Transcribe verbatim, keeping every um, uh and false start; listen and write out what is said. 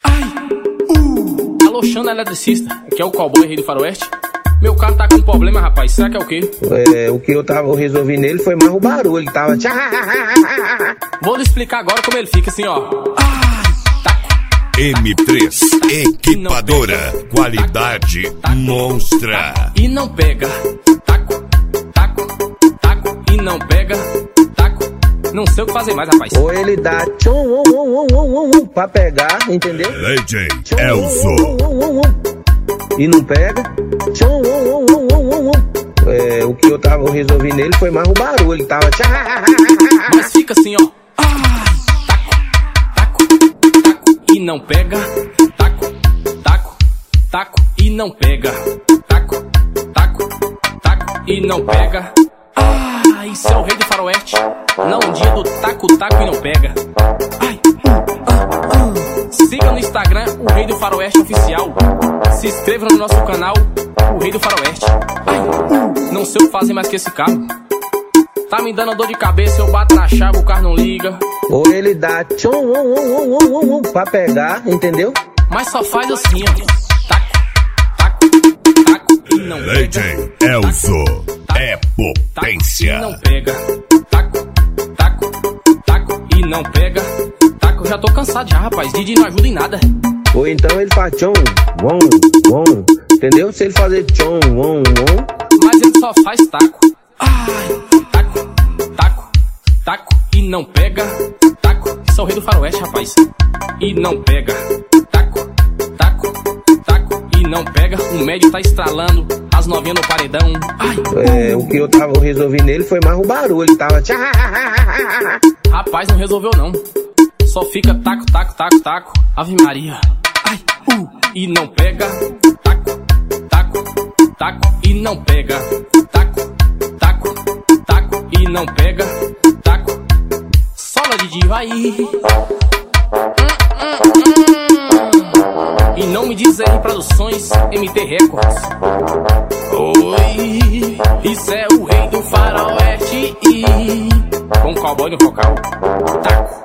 Ai, uh. Alô, Xana eletricista, aqui é o cowboy rei do faroeste. Meu carro tá com problema, rapaz, será que é o quê? É, o que eu tava eu resolvi nele foi mais o barulho, ele tava... Vou lhe explicar agora como ele fica assim, ó. M três Equipadora, qualidade monstra. E não pega, taco, taco, taco, e não pega, taco. Não sei o que fazer mais, rapaz. Ou ele dá tchum, um, um, um, um, um, pra pegar, entendeu? D J Elzo. E não pega. Tchum, um, um, um, um, um. É, o que eu tava eu resolvi nele foi mais o barulho, ele tava... Mas fica assim, ó. E não pega, taco, taco, taco, e não pega, taco, taco, taco, e não pega. Ah, isso é o rei do faroeste, não um dia do taco, taco e não pega. Ai, uh, uh, uh. Siga no Instagram o Rei do Faroeste Oficial. Se inscreva no nosso canal, o Rei do Faroeste. Ai, uh, não sei o que fazer mais que esse carro. Tá me dando dor de cabeça, eu bato na chave, o carro não liga. Ou ele dá tchum, um, um, um, um, um, pra pegar, entendeu? Mas só faz assim, ó. Taco, taco, taco, e não pega. D J Elzo é potência. E não pega. Taco, taco, taco, e não pega. Taco, já tô cansado já, rapaz. Didi não ajuda em nada. Ou então ele faz tchum, um, um, entendeu? Se ele fazer tchum, um, um. Mas ele só faz taco. Ai, taco, taco, taco, e não pega. Taco, isso é o rei do faroeste, rapaz. E não pega. Taco, taco, taco, e não pega. O médio tá estralando, as novinhas no paredão. Ai, é, o que eu tava eu resolvi nele foi mais o barulho, ele tava... Rapaz, não resolveu não. Só fica taco, taco, taco, taco. Ave Maria. Ai, uh, e não pega. Taco, taco, taco, e não pega. Taco, taco, taco, e não pega. Taco, sola Didi, vai. Hum, hum, hum. E não me diz R Produções, M T Records. Oi, isso é o rei do faroeste. Com cowboy no vocal. Taco.